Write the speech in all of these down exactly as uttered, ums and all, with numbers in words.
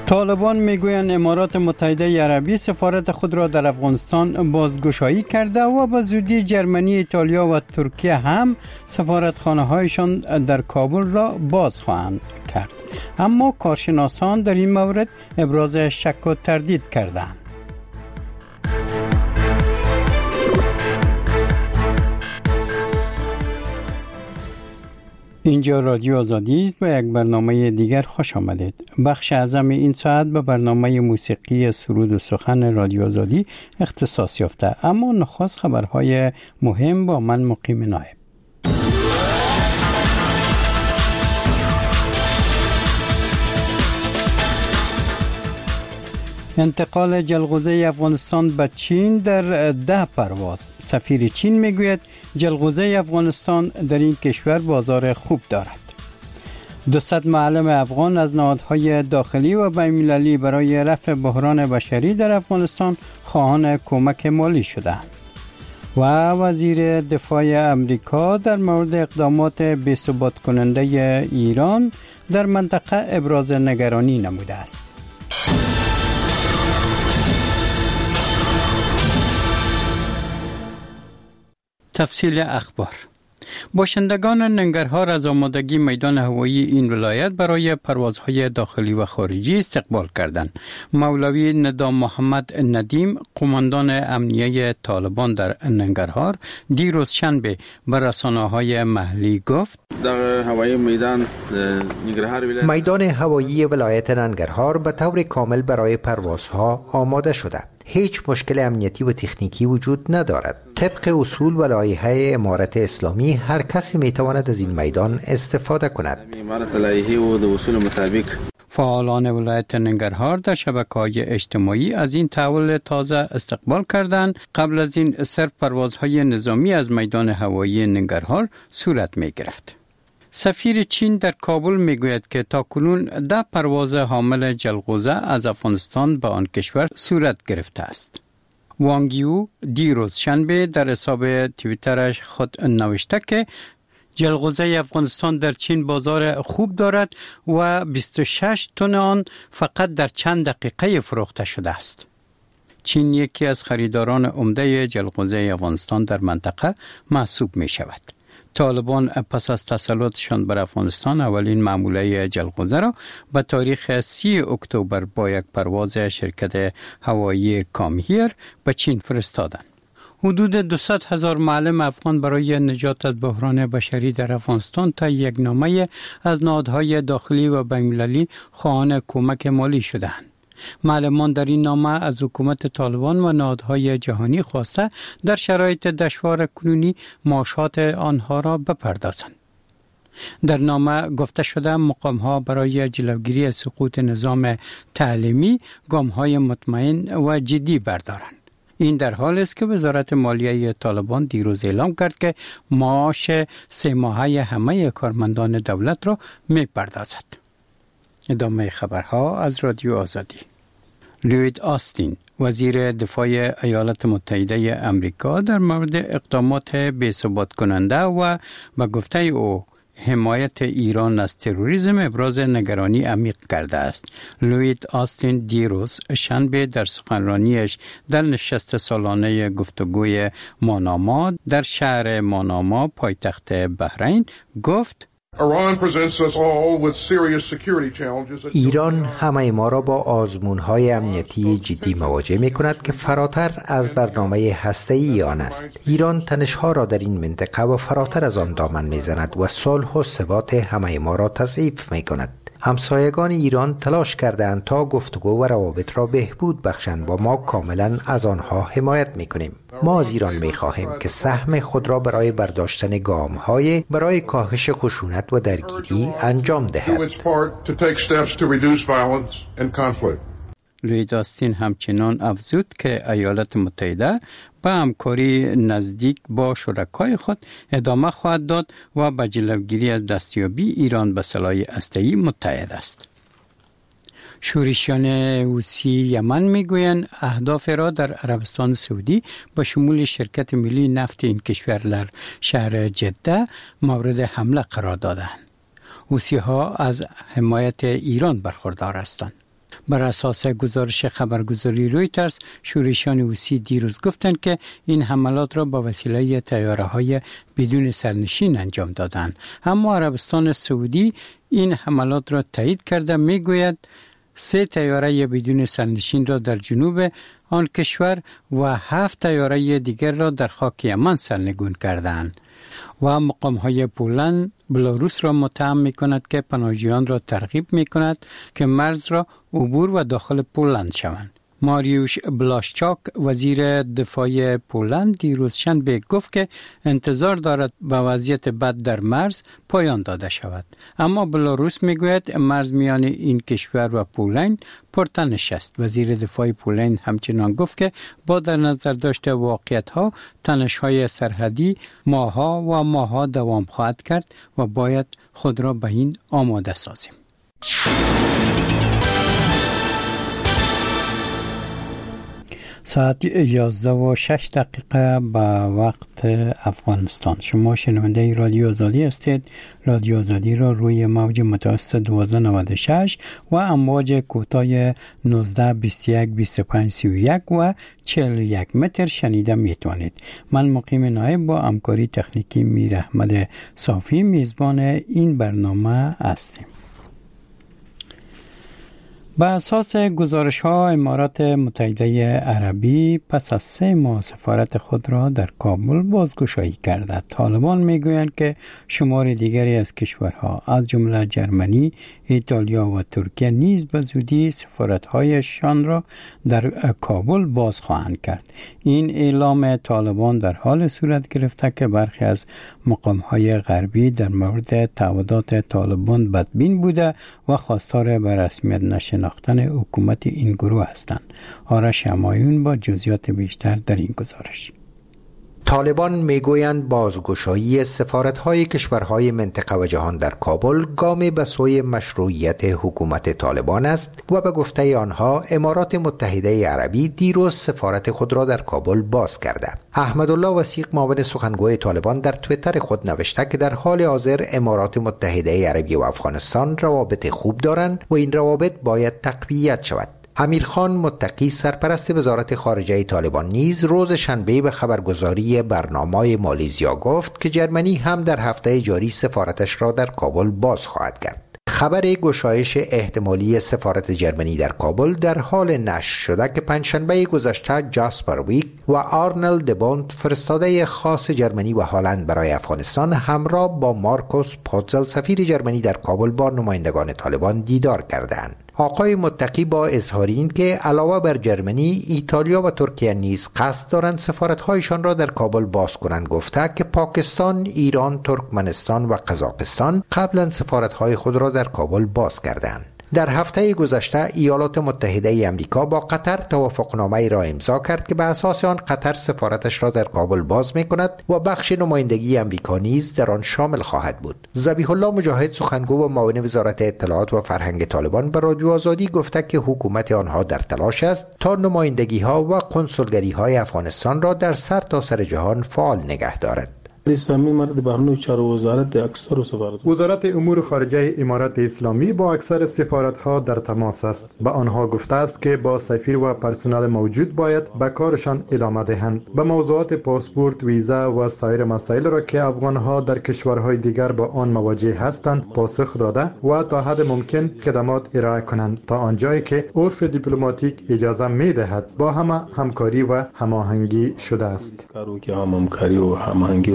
طالبان میگویند امارات متحده عربی سفارت خود را در افغانستان بازگشایی کرده و به زودی جرمنی، ایتالیا و ترکیه هم سفارتخانه هایشان در کابل را باز خواهند کرد. اما کارشناسان در این مورد ابراز شک و تردید کردند. اینجا رادیو آزادی است. با یک برنامه دیگر خوش آمدید. بخش اعظم این ساعت به برنامه موسیقی سرود و سخن رادیو آزادی اختصاص یافته، اما نخست خبرهای مهم با من مقیم نایب. انتقال جلغوزه افغانستان به چین در ده پرواز. سفیر چین میگوید جلغوزه افغانستان در این کشور بازار خوب دارد. دویست معلم افغان از نهادهای داخلی و بین‌المللی برای رفع بحران بشری در افغانستان خواهان کمک مالی شدند. و وزیر دفاع امریکا در مورد اقدامات بی‌ثبات کننده ایران در منطقه ابراز نگرانی نموده است. تفصیل اخبار. باشندگان ننگرهار از آمادگی میدان هوایی این ولایت برای پروازهای داخلی و خارجی استقبال کردند. مولوی ندام محمد ندیم، قماندان امنیه طالبان در ننگرهار، دیروز شنبه به رسانه‌های محلی گفت در هوایی میدان ننگرهار میدان هوایی ولایت ننگرهار به طور کامل برای پروازها آماده شده. هیچ مشکل امنیتی و تکنیکی وجود ندارد. طبق اصول و لایحه امارت اسلامی هر کسی میتواند از این میدان استفاده کند. امارت لایحه و اصول مطابق فعالان ولایت ننگرهار در شبکه‌های اجتماعی از این تحول تازه استقبال کردند. قبل از این صرف پروازهای نظامی از میدان هوایی ننگرهار صورت می گرفت. سفیر چین در کابل میگوید که تاکنون ده پرواز حامل جلغوزه از افغانستان به آن کشور صورت گرفته است. وانگ یو دیروز شنبه در حساب توییترش خود نوشته که جلغوزه افغانستان در چین بازار خوب دارد و بیست و شش تن آن فقط در چند دقیقه فروخته شده است. چین یکی از خریداران عمده جلغوزه افغانستان در منطقه محسوب می شود. طالبان پس از تسلطشان بر افغانستان اولین معموله جلغوزه را به تاریخ سی اکتبر با یک پرواز شرکت هوایی کامهیر به چین فرستادند. حدود دویست هزار معلم افغان برای نجات از بحران بشری در افغانستان تا یک نامه از نهادهای داخلی و بین‌المللی خواهان کمک مالی شدند. معلمان در این نامه از حکومت طالبان و نهادهای جهانی خواسته در شرایط دشوار کنونی معاشات آنها را بپردازند. در نامه گفته شده مقام‌ها برای جلوگیری از سقوط نظام تعلیمی گام‌های مطمئن و جدی بردارند. این در حال است که وزارت مالیه طالبان دیروز اعلام کرد که معاش سه ماهه همه کارمندان دولت را می‌پردازد. ادامه خبرها از رادیو آزادی. لوید آستین، وزیر دفاع ایالات متحده امریکا، در مورد اقدامات بی‌ثبات کننده و به گفته او حمایت ایران از تروریسم ابراز نگرانی عمیق کرده است. لوید آستین دیروز شنبه در سخنرانیش در نشست سالانه گفتگوی ماناما در شهر ماناما پایتخت بحرین گفت ایران همه ما را با آزمون‌های امنیتی جدی مواجه می‌کند که فراتر از برنامه هسته‌ای آن است. ایران تنش‌ها را در این منطقه و فراتر از آن دامن می‌زند و صلح و ثبات همه ما را تضعیف می‌کند. همسایگان ایران تلاش کردند تا گفتگو و روابط را بهبود بخشند و ما کاملا از آنها حمایت می‌کنیم. ما از ایران می‌خواهیم که سهم خود را برای برداشتن گام‌های برای کاهش خشونت و درگیری انجام دهد. لوید آستین همچنان افزود که ایالات متحده به همکاری نزدیک با شرکای خود ادامه خواهد داد و به جلوگیری از دستیابی ایران به سلاح هسته‌ای متحد است. شورشیان حوثی یمن میگویند اهداف را در عربستان سعودی با شمول شرکت ملی نفت این کشور در شهر جده مورد حمله قرار دادند. حوثی ها از حمایت ایران برخوردار هستند. بر اساس گزارش خبرگزاری رویترز، شورشیان حوثی دیروز گفتند که این حملات را با وسیله طیاره‌های بدون سرنشین انجام دادند. اما عربستان سعودی این حملات را تایید کرده، میگوید سه طیاره بدون سرنشین را در جنوب آن کشور و هفت طیاره دیگر را در خاک یمن سرنگون کردند. و مقام‌های پولند بلاروس را متهم می‌کند که پناهجویان را ترغیب می‌کند که مرز را عبور و داخل پولند شوند. ماریوش بلاشچاک وزیر دفاع پولند دیروز شنبه گفت که انتظار دارد به وضعیت بد در مرز پایان داده شود. اما بلاروس میگوید مرز میان این کشور و پولند پرتنش است. وزیر دفاع پولند همچنان گفت که با در نظر داشته واقعیت‌ها تنش‌های سرحدی ماه‌ها و ماه‌ها دوام خواهد کرد و باید خود را به این آماده سازیم. ساعت یازده و شش دقیقه به وقت افغانستان. شما شنونده رادیو آزادی هستید. رادیو آزادی را روی موج متوسط دوازده نود و شش و امواج کوتاه نوزده بیست و یک بیست و پنج سی و یک و چهل و یک متر شنیده میتوانید. من مقیم نایب با همکاری تکنیکی میر احمد صافی میزبان این برنامه هستیم. به اساس گزارش ها امارات متحده عربی پس از سه ماه سفارت خود را در کابل بازگشایی کرده. طالبان میگویند که شمار دیگری از کشورها از جمله جرمنی، ایتالیا و ترکیه نیز به زودی سفارت‌هایشان را در کابل باز خواهند کرد. این اعلام طالبان در حال صورت گرفته که برخی از مقام‌های غربی در مورد تعهدات طالبان بدبین بوده و خواستار به رسمیت نشناختن حکومت این گروه هستند. آرش همایون با جزئیات بیشتر در این گزارش. طالبان میگویند بازگشایی سفارت‌های کشورهای منطقه و جهان در کابل گامی به سوی مشروعیت حکومت طالبان است و به گفته آنها امارات متحده عربی دیروز سفارت خود را در کابل باز کرده. احمدالله وثیق معاون سخنگوی طالبان در توییتر خود نوشته که در حال حاضر امارات متحده عربی و افغانستان روابط خوب دارند و این روابط باید تقویت شود. امیرخان متقی سرپرست وزارت خارجه طالبان نیز روز شنبه به خبرگزاری برنامه مالیزیا گفت که جرمنی هم در هفته جاری سفارتش را در کابل باز خواهد کرد. خبر گشایش احتمالی سفارت جرمنی در کابل در حال نشر شده که پنجشنبه گذشته جاسپر ویک و آرنل دبونت فرستاده خاص جرمنی و هلند برای افغانستان همراه با مارکوس پوتزل سفیر جرمنی در کابل با نمایندگان طالبان دیدار کردند. آقای متقی با اظهار این که علاوه بر جرمنی، ایتالیا و ترکیه نیز قصد دارند سفارت‌هایشان را در کابل باز کنند گفته که پاکستان، ایران، ترکمنستان و قزاقستان قبلا سفارت‌های خود را در کابل باز کردند. در هفته گذشته ایالات متحده آمریکا با قطر توافقنامه را امضا کرد که به اساس آن قطر سفارتش را در کابل باز می‌کند و بخش نمایندگی آمریکا نیز در آن شامل خواهد بود. ذبیح الله مجاهد سخنگو و معاون وزارت اطلاعات و فرهنگ طالبان به رادیو آزادی گفته که حکومت آنها در تلاش است تا نمایندگی‌ها و کنسولگری‌های افغانستان را در سرتاسر جهان فعال نگه دارد. اسلامی مرد بهرنی چار وزارت اکثر سفارت وزارت امور خارجه امارات اسلامی با اکثر سفارت‌ها در تماس است. به آنها گفته است که با سفیر و پرسنل موجود باید به کارشان ادامه دهند. به موضوعات پاسپورت، ویزا و سایر مسائل را که افغان‌ها در کشورهای دیگر با آن مواجه هستند پاسخ داده و تا حد ممکن خدمات ارائه کنند تا آنجایی که عرف دیپلماتیک اجازه می‌دهد با همه همکاری و هماهنگی شده است. کارو که هم همکاری و هماهنگی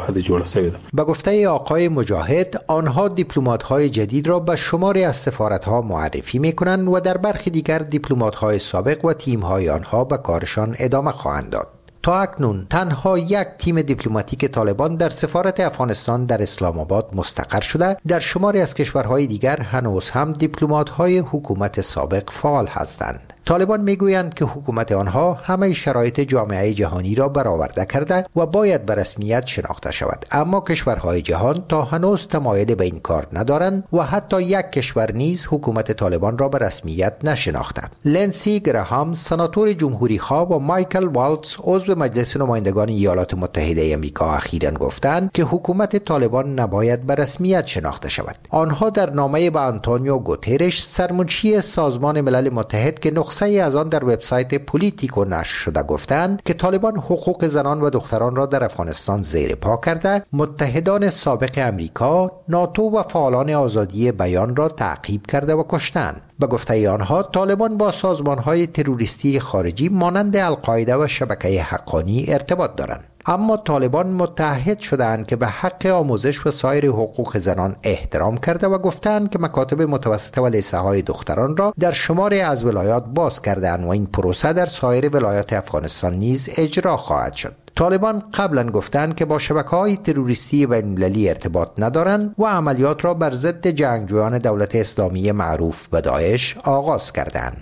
به گفته آقای مجاهد آنها دیپلمات‌های جدید را به شماری از سفارت‌ها معرفی می‌کنند و در برخی دیگر دیپلمات‌های سابق و تیم‌های آنها به کارشان ادامه خواهند داد. تا اکنون تنها یک تیم دیپلماتیک طالبان در سفارت افغانستان در اسلام آباد مستقر شده. در شماری از کشورهای دیگر هنوز هم دیپلمات‌های حکومت سابق فعال هستند. طالبان میگویند که حکومت آنها همه شرایط جامعه جهانی را برآورده کرده و باید به رسمیت شناخته شود، اما کشورهای جهان تا هنوز تمایل به این کار ندارند و حتی یک کشور نیز حکومت طالبان را به رسمیت نشناخته. لنسی گراهام سناتور جمهوری خواه و مایکل والتز عضو مجلس نمایندگان ایالات متحده آمریکا اخیراً گفتند که حکومت طالبان نباید به رسمیت شناخته شود. آنها در نامه به آنتونیو گوترش سرمنشی سازمان ملل متحد که نسخه از آن در وبسایت پولیتیکو نشر شده گفتند که طالبان حقوق زنان و دختران را در افغانستان زیر پا کرده، متحدان سابق امریکا، ناتو و فعالان آزادی بیان را تعقیب کرده و کشتند. به گفته آنها طالبان با سازمان‌های تروریستی خارجی مانند القاعده و شبکه حقانی ارتباط دارند. اما طالبان متحد شدند که به حق آموزش و سایر حقوق زنان احترام کرده و گفتند که مکاتب متوسطه و لیسه‌های دختران را در شماری از ولایات باز کردند و این پروسه در سایر ولایات افغانستان نیز اجرا خواهد شد. طالبان قبلا گفتند که با شبکه‌های تروریستی بین‌المللی ارتباط ندارند و عملیات را بر ضد جنگجویان دولت اسلامی معروف به داعش آغاز کردند.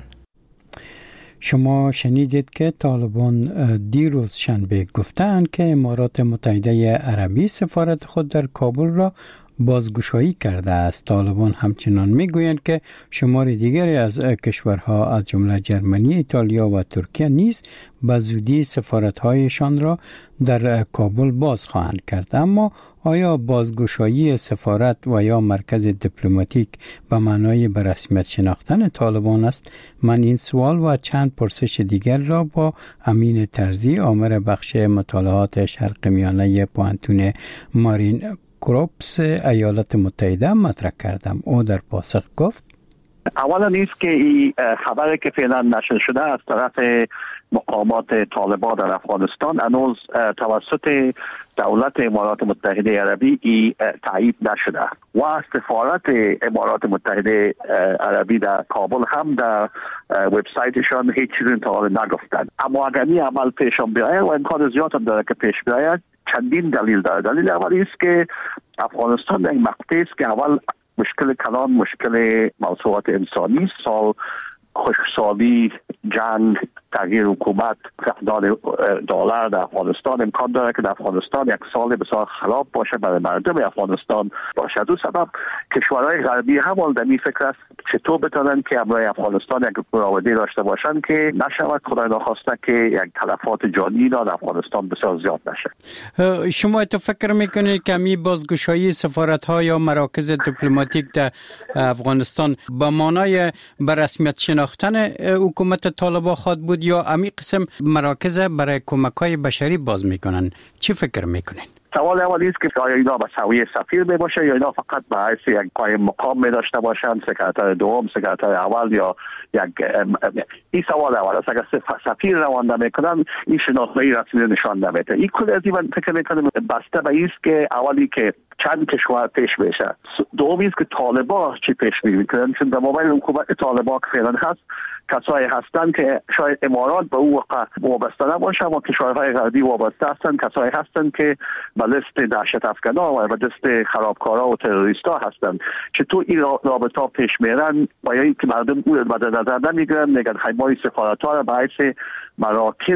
شما شنیدید که طالبان دیروز شنبه گفتند که امارات متحده عربی سفارت خود در کابل را بازگشایی کرده است. طالبان همچنان میگویند که شمار دیگری از کشورها از جمله جرمنی، ایتالیا و ترکیه نیز به زودی سفارت‌هایشان را در کابل باز خواهند کرد. اما آیا بازگشایی سفارت و یا مرکز دیپلماتیک به معنای به رسمیت شناختن طالبان است؟ من این سوال و چند پرسش دیگر را با امین ترزی، آمر بخش مطالعات شرق میانه پوهنتون مارین کروپس ایالات متحده مطرح کردم. او در پاسخ گفت: اولا نیست که این خبری که فعلا نشر شده از طرف مقامات طالبان در افغانستان هنوز توسط دولت امارات متحده عربی ای تایید نشده و سفارت امارات متحده عربی در کابل هم در وبسایتشان هیچ چیزی تا حالا نگفتند. اما اگر این عمل پیش بیاید و امکان زیاد هم داره که پیش بیاید، چندین دلیل داره. دلیل اولی است که افغانستان در این مقطع است که اول مشکل کلان، مشکل موضوعات انسانی، سال خشکسالی، جنگ، تغییر حکومت، فقدان دلار در افغانستان امکان داره که در افغانستان یک سال بسیار خراب باشه برای مردم افغانستان باشه. دو سبب کشورهای غربی هم در این فکر است چطور بتونن که امروی افغانستان یک مراوده داشته باشن که نشود خدای نخواسته که یک تلفات جانی در افغانستان بسیار زیاد نشه. شما تو فکر میکنید که می بازگشایی سفارت‌ها یا مراکز دیپلماتیک در افغانستان با معنای به رسمیت شناختن حکومت طالبان خواهد بود یا امی قسم مراکز برای کمک‌های بشری باز میکنن؟ چی فکر میکنین؟ سوال اولی است که آیا اینا به سویه سفیر می باشه یا اینا فقط به حیث یک قایم مقام می داشته باشند، سکرتر دوم، سکرتر اول یا یک این سوال اول است. اگر سفیر روانده میکنن این شناسنامه رسمی نشان نمیده. این کل از این فکر میکنم بسته به این است که اولی که چند کشور پیش بشه، دومی است که طالبان چی پیش میکنن، چون در مقابل حکومت طالبان که فعلا هست کسایی هستند که شاید امارات به او وابسته نباشه و کشورهای غربی وابسته هستند، کسایی هستند که به لیست دهشت افکنان و به لیست خرابکارا و تروریستا هستند. چطور این رابطه پیش میرن با اینکه مردم او را در نظر نمیگیرن، میگن حمای سفارت‌ها را به حیث مراکز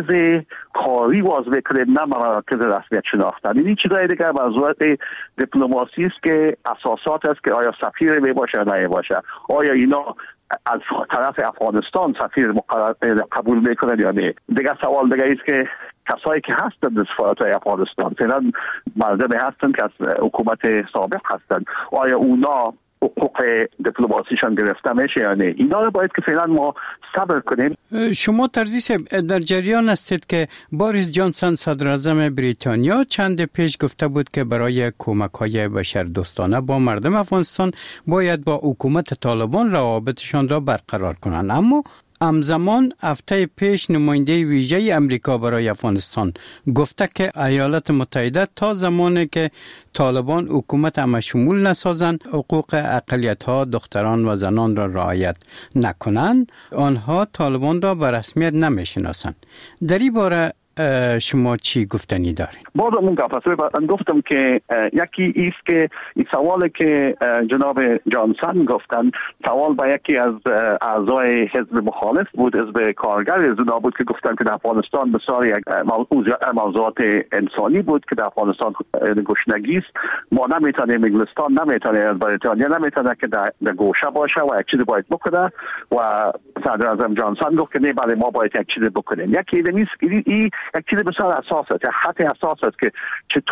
کاری واضح بکنیم، نه مراکز رسمیت شناختن. این چیزای دیگر موضوعات دیپلماسی است که اساسات است که آیا سفیر می باشه یا نه باشه، آیا اینا از طرف افغانستان سفیر مقرر قبول میکنن یا نه. دیگه سوال دیگه است که کسایی که هستند در سفارت‌های افغانستان فعلا مردمی هستند که از حکومت سابق هستند، آیا اونا حقوق دیپلماسیشان گرفته میشه یا نه؟ اینا رو باید که فعلا ما صبر کنیم. شما ترزی در جریان هستید که باریس جانسون صدر اعظم بریتانیا چند پیش گفته بود که برای کمک‌های بشردوستانه با مردم افغانستان باید با حکومت طالبان روابطشان را برقرار کنند، اما همزمان هفته پیش نماینده ویژه امریکا برای افغانستان گفته که ایالات متحده تا زمانی که طالبان حکومت همشمول نسازند، حقوق اقلیت‌ها، دختران و زنان را رعایت نکنند، آنها طالبان را به رسمیت نمیشناسند. در این باره شما چی گفتنی دارین؟ باز اون گفتم که یکی ایست که این سوالی که جناب جانسن گفتن سوال با یکی از اعضای حزب مخالف بود، حزب کارگر از اونا بود که گفتن که در افغانستان بسیار یک موضوعات انسانی بود که در افغانستان گشنگی است، ما نمیتونیم، انگلستان نمیتونه، بریتانیا نمیتونه که در گوشه باشه و یک چیزی باید بکنه و صدر اعظم جانسن گفت که نه بله ما باید یک چیزی بکنیم. یکی این نیست، این یک چیز بسیار اساس است، خط اساس است که